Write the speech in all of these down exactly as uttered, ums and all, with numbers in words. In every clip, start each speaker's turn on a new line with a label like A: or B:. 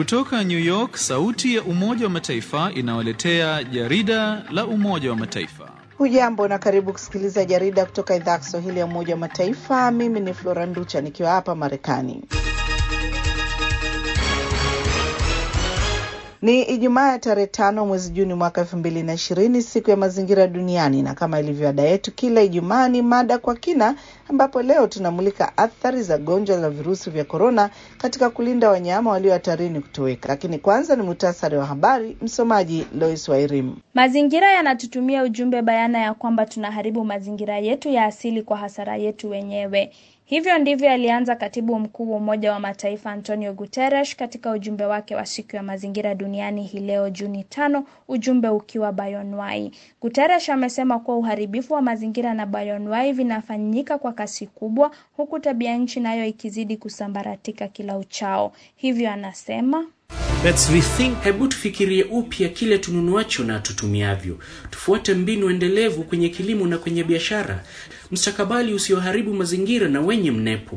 A: Kutoka New York, sauti ya Umoja wa Mataifa inawaletea jarida la Umoja wa Mataifa.
B: Hujambo na karibu kusikiliza jarida kutoka idhaa ya Kiswahili ya Umoja wa Mataifa. Mimi ni Flora Nducha nikiwa hapa Marekani. Ni Ijumaa ya tarehe tano mwezi Juni mwaka elfu mbili na ishirini, siku ya mazingira duniani, na kama ilivyo ada yetu kila Ijumaa ni mada kwa kina, ambapo leo tunamulika athari za gonjwa la virusi vya korona katika kulinda wanyama walio hatarini kutoweka. Lakini kwanza ni muhtasari wa habari, msomaji Lois Wairim.
C: Mazingira yanatutumia ujumbe bayana ya kwamba tunaharibu mazingira yetu ya asili kwa hasara yetu wenyewe. Hivyo ndivyo alianza katibu mkuu wa Umoja wa Mataifa Antonio Guterres katika ujumbe wake wa siku ya mazingira duniani hii leo Juni tano, ujumbe ukiwa bioanuwai. Guterres amesema kuwa uharibifu wa mazingira na bioanuwai vinafanyika kwa kasi kubwa, huku tabia nchi nayo ikizidi kusambaratika kila uchao. Hivyo anasema,
D: Let's rethink. Hebu tufikirie upya kile tununuacho na tutumiavyo. Tufuate mbinu endelevu kwenye kilimo na kwenye biashara. Mstakabali usioharibu mazingira na wenye mnepo.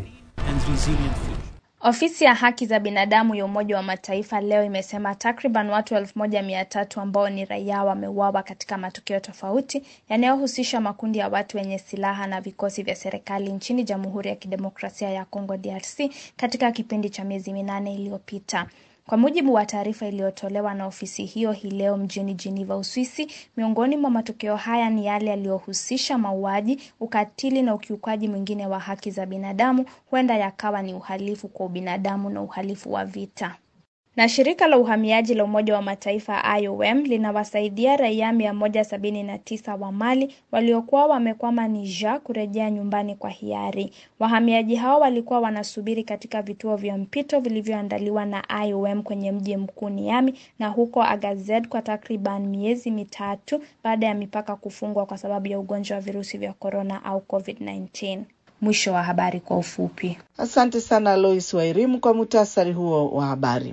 C: Ofisi ya haki za binadamu ya Umoja wa Mataifa leo imesema takriban watu elfu moja mia tatu ambao ni raia wameuawa katika matukio tofauti yanayohusisha makundi ya watu wenye silaha na vikosi vya serikali nchini Jamhuri ya Kidemokrasia ya Kongo D R C katika kipindi cha miezi minane iliyopita. Kwa mujibu wa taarifa iliyotolewa na ofisi hiyo hii leo mjini Geneva, Uswisi, miongoni mwa matukio haya ni yale yaliyohusisha mauaji, ukatili na ukiukaji mwingine wa haki za binadamu, huenda yakawa ni uhalifu kwa ubinadamu na uhalifu wa vita. Na shirika la uhamiaji la Umoja wa Mataifa I O M linawasaidia raia mia moja sabini na tisa wa Mali waliokuwa wamekwama Niger kurejea nyumbani kwa hiari. Wahamiaji hao walikuwa wanasubiri katika vituo vya mpito vilivyoandaliwa na I O M kwenye mji mkuu Niamey na huko Agazed kwa takriban miezi mitatu baada ya mipaka kufungwa kwa sababu ya ugonjwa wa virusi vya corona au covid nineteen. Mwisho wa habari kwa ufupi.
B: Asante sana Lois Wairimu kwa muhtasari huo wa habari.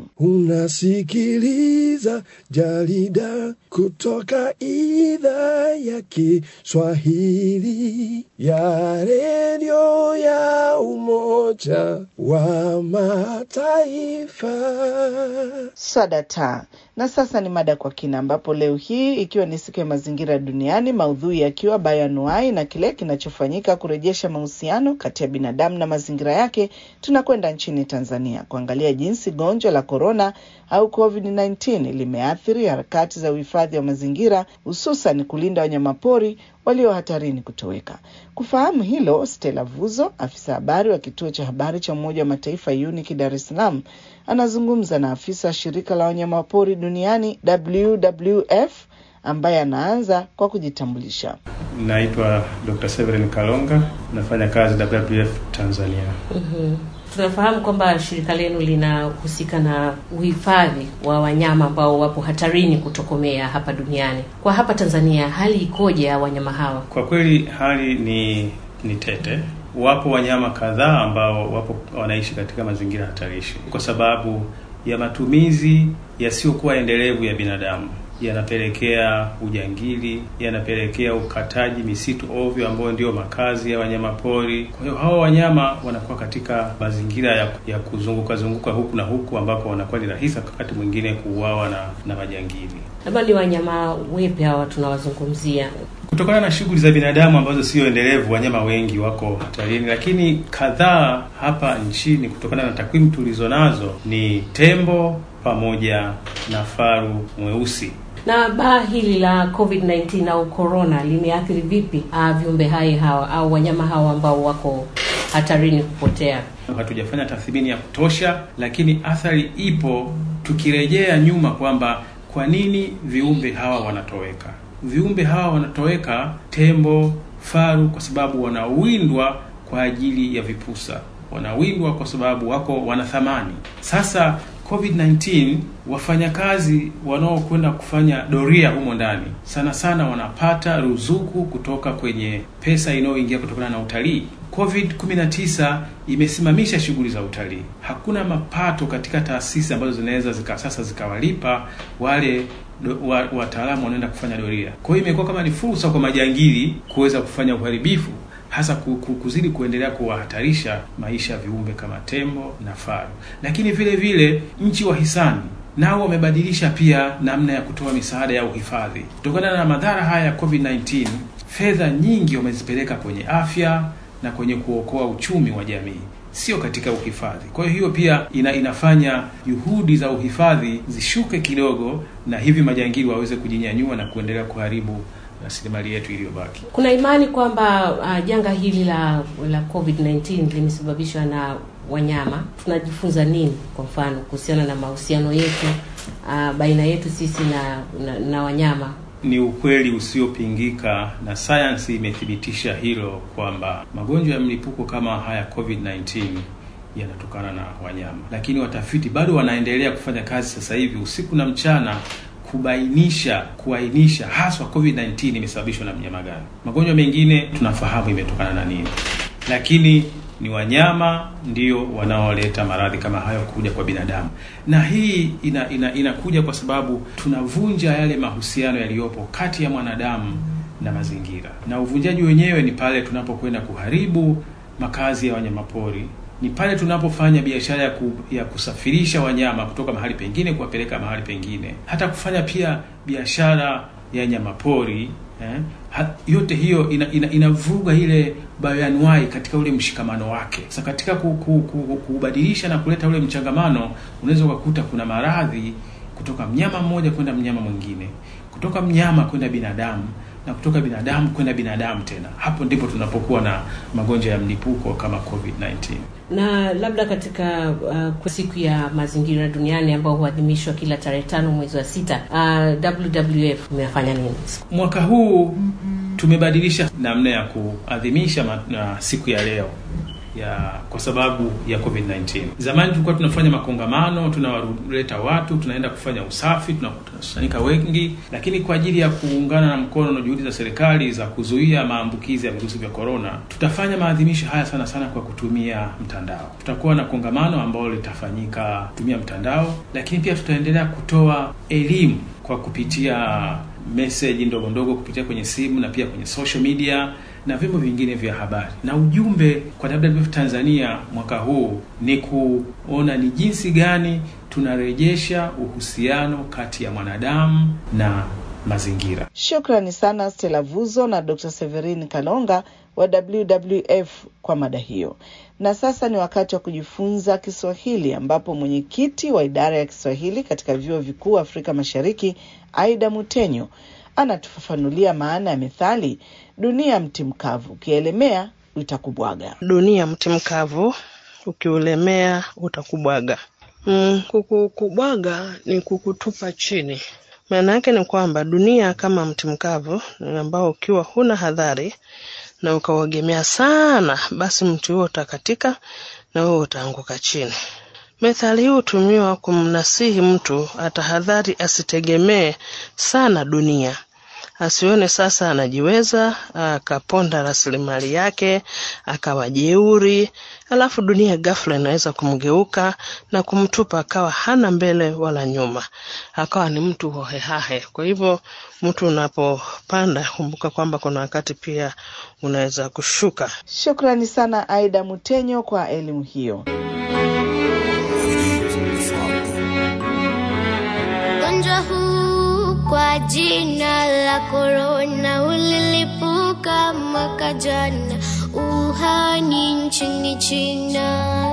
E: Unasikiliza jarida kutoka idhaa ya Kiswahili ya redio ya Umoja wa Mataifa.
B: Sadata. Na sasa ni mada kwa kina, ambapo leo hii ikiwa ni siku ya mazingira duniani, maudhui yakiwa bioanuwai na kile kinachofanyika kurejesha mahusiano kati ya binadamu na mazingira yake, tunakwenda nchini Tanzania kuangalia jinsi gonjwa la corona au covid nineteen limeathiri harakati za uhifadhi wa mazingira, hususan kulinda wanyamapori walio hatarini kutoweka. Kufahamu hilo, Stella Vuzo, afisa habari wa kituo cha habari cha Umoja wa Mataifa UNIC Dar es Salaam, anazungumza na afisa shirika la wanyamapori duniani W W F, ambaye anaanza kwa kujitambulisha.
F: Naitwa Doctor Severin Kalonga, nafanya kazi W W F Tanzania.
G: Mhm. Tunafahamu kwamba shirika lenu linahusika na uhifadhi wa wanyama ambao wapo hatarini kutokomea hapa duniani. Kwa hapa Tanzania hali ikoje ya wanyama hawa?
F: Kwa kweli hali ni ni tete. Wapo wanyama kadhaa ambao wapo wanaishi katika mazingira hatarishi kwa sababu ya matumizi yasiyokuwa endelevu ya binadamu. Yanapelekea ujangili, yanapelekea ukataji misitu ovyo ambao ndio makazi ya wanyama pori. Kwa hiyo hao wanyama wanakuwa katika mazingira ya, ya kuzunguka zunguka huku na huku, ambapo wanakuwa ni rahisi wakati mwingine kuuawa na na majangili.
G: Labda ni wanyama wepi hawa tunawazungumzia?
F: Kutokana na shughuli za binadamu ambazo sio endelevu, wanyama wengi wako hatarini, lakini kadhaa hapa nchini kutokana na takwimu tulizonazo ni tembo pamoja na faru mweusi.
G: Na baa hili la covid nineteen au corona limeathiri vipi ah viumbe hai hawa au wanyama hawa ambao wako hatarini kupotea?
F: Hatujafanya tathmini ya kutosha, lakini athari ipo tukirejea nyuma kwamba kwa nini viumbe hawa wanatoweka. Viumbe hawa wanatoweka, tembo, faru, kwa sababu wanawindwa kwa ajili ya vipusa. Wanawindwa kwa sababu wako wanathamani. Sasa covid nineteen, wafanyakazi wanaokwenda kufanya doria humo ndani sana sana wanapata ruzuku kutoka kwenye pesa inayoingia kutokana na utalii. covid nineteen imesimamisha shughuli za utalii. Hakuna mapato katika taasisi ambazo zinaweza zika sasa zikawalipa wale wataalamu wanaenda kufanya doria. Kwa hiyo imekuwa kama ni fursa kwa majangili kuweza kufanya uharibifu hasa kuzidi kuendelea kuwahatarisha maisha ya viumbe kama tembo na faru. Lakini vile vile nchi wahisani nao wamebadilisha pia namna ya kutoa misaada ya uhifadhi. Kutokana na madhara haya ya covid kumi na tisa, fedha nyingi wamezipeleka kwenye afya na kwenye kuokoa uchumi wa jamii, sio katika uhifadhi. Kwa hiyo pia ina, inafanya juhudi za uhifadhi zishuke kidogo, na hivi majangili waweze kujinyanyua na kuendelea kuharibu rasilimali yetu iliyobaki.
G: Kuna imani kwamba uh, janga hili la la covid kumi na tisa limesababishwa na wanyama. Tunajifunza nini kwa mfano kuhusiana na mahusiano yetu uh, baina yetu sisi na, na na wanyama?
F: Ni ukweli usiopingika na sayansi imethibitisha hilo kwamba magonjwa ya mlipuko kama haya covid kumi na tisa yanatokana na wanyama. Lakini watafiti bado wanaendelea kufanya kazi sasa hivi usiku na mchana kubainisha, kuainisha haswa covid kumi na tisa imesababishwa na mnyama gani. Magonjwa mengine tunafahamu imetokana na nini, lakini ni wanyama ndio wanaoleta maradhi kama hayo kuja kwa binadamu. Na hii ina, ina, inakuja kwa sababu tunavunja yale mahusiano yaliyopo kati ya mwanadamu na mazingira. Na uvunjaji wenyewe ni pale tunapokwenda kuharibu makazi ya wanyamapori, ni pale tunapofanya biashara ya, ku, ya kusafirisha wanyama kutoka mahali pengine kuwapeleka mahali pengine, hata kufanya pia biashara ya nyamapori. Eh, yote hiyo ina, ina, inavuga ile bayoanuai katika ule mshikamano wake. Sasa katika kubadilisha na kuleta ule mchangamano, unaweza kukuta kuna maradhi kutoka mnyama mmoja kwenda mnyama mwingine, kutoka mnyama kwenda binadamu, na kutoka binadamu kwenda binadamu tena. Hapo ndipo tunapokuwa na magonjwa ya mlipuko kama covid kumi na tisa.
G: Na labda katika uh, siku ya mazingira duniani ambayo huadhimishwa kila tarehe tano mwezi wa sita, uh, W W F imefanya nini?
F: Mwaka huu tumebadilisha namna ya kuadhimisha na siku ya leo ya kwa sababu ya covid kumi na tisa. Zamani tulikuwa tunafanya makongamano, tunawaleta watu, tunaenda kufanya usafi, tunakusanyika wengi, lakini kwa ajili ya kuungana na mkono na juhudi za serikali za kuzuia maambukizi ya virusi vya corona, tutafanya maadhimisho haya sana sana kwa kutumia mtandao. Tutakuwa na kongamano ambalo litafanyika kutumia mtandao, lakini pia tutaendelea kutoa elimu kwa kupitia message ndogo ndogo kupitia kwenye simu na pia kwenye social media na vyombo vingine vya habari. Na ujumbe kwa W W F Tanzania mwaka huu ni kuona ni jinsi gani tunarejesha uhusiano kati ya mwanadamu na mazingira.
B: Shukrani sana Stella Vuzo na Doctor Severin Kalonga wa W W F kwa mada hiyo. Na sasa ni wakati wa kujifunza Kiswahili, ambapo mwenyekiti wa idara ya Kiswahili katika vyuo vikuu Afrika Mashariki, Aida Mutenyo, anatufafanulia maana ya methali dunia mti mkavu ukielemea utakubwaga.
H: Dunia mti mkavu ukiulemea utakubwaga. Mm, kukubwaga ni kukutupa chini. Maana yake ni kwamba dunia kama mti mkavu ambao ukiwa huna hadhari na ukauegemea sana, basi mti huo utakatika na wewe utaanguka chini. Methali hii hutumiwa kumnasihi mtu atahadhari asitegemee sana dunia. Asione sasa anajiweza, akaponda rasilimali yake, akawa jeuri, alafu dunia ghafla inaweza kumgeuka na kumtupa akawa hana mbele wala nyuma. Akawa ni mtu hohehahe. Kwa hivyo mtu unapopanda kumbuka kwamba kuna wakati pia unaweza kushuka.
B: Shukrani sana Aida Mutenyo kwa elimu hiyo.
I: Gonjwa huu kwa jina la corona ulilipuka mwaka jana Wuhan nchini China.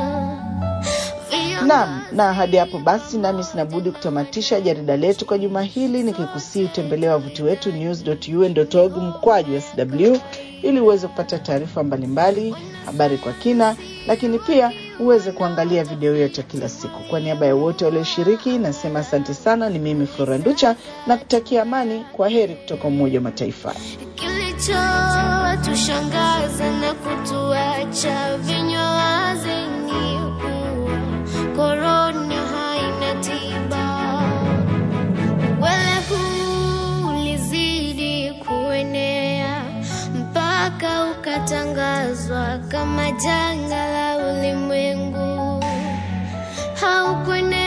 B: Naam, na hadi hapo basi nami sinabudi kutamatisha jarida letu kwa juma hili, nikikusii utembelee wavuti wetu news dot u n dot org mkwaju S W ili uweze kupata taarifa mbalimbali, habari kwa kina, lakini pia uweze kuangalia video yetu kila siku. Kwa niaba ya wote walioshiriki nasema asante sana. Ni mimi Flora Nducha na kutakia amani. Kwa heri kutoka Umoja wa Mataifa.
I: Kilicho tushangaza na kutuacha vinywa wazi ni corona haina tiba. Wele huu ulizidi kuenea mpaka ukatangazwa kama janga la ulimwengu. Haukuenea